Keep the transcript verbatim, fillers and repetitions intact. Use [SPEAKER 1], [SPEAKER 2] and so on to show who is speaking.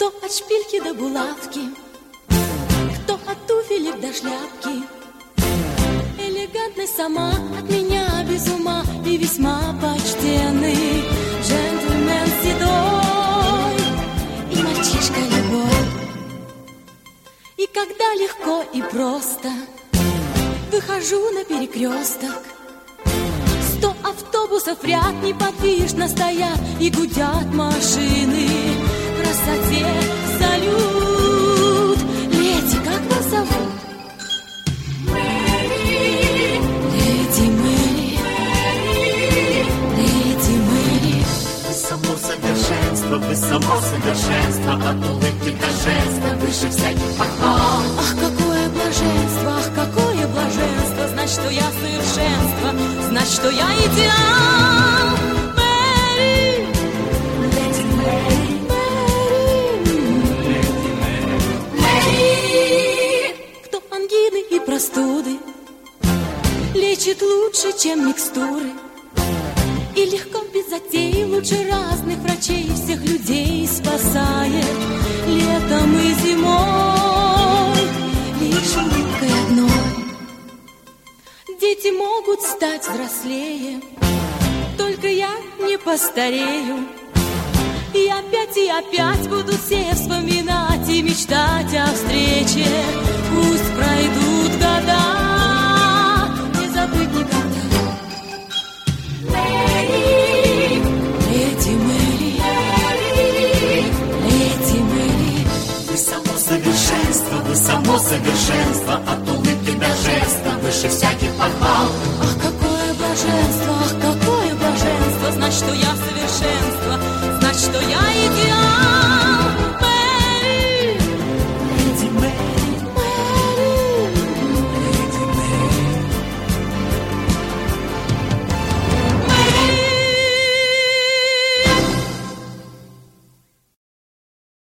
[SPEAKER 1] Кто от шпильки до булавки, кто от туфелек до шляпки. Элегантность сама от меня без ума и весьма почтенный джентльмен седой и мальчишка любой. И когда легко и просто выхожу на перекресток, сто автобусов в ряд неподвижно стоят и гудят машины. Красоте салют. Леди, как вас зовут?
[SPEAKER 2] Мэри.
[SPEAKER 1] Леди Мэри. Леди Мэри.
[SPEAKER 2] Вы само совершенство, вы само совершенство, от улыбки до жеста, выше всяких похвал.
[SPEAKER 1] Ах, какое блаженство, ах, какое блаженство, знать, что я совершенство, знать, что я идеал. Мэри.
[SPEAKER 2] Леди Мэри.
[SPEAKER 1] Кто ангины и простуды лечит лучше, чем микстуры, и легко без затей лучше разных врачей всех людей спасает летом и зимой лишь улыбкой одной. Дети могут стать взрослее, только я не постарею. И опять и опять будут все вспоминать и мечтать о встрече. Пусть пройдут года, не забыть никогда.
[SPEAKER 2] Мэри.
[SPEAKER 1] Леди Мэри. Леди Мэри.
[SPEAKER 2] Вы само совершенство, вы само совершенство, от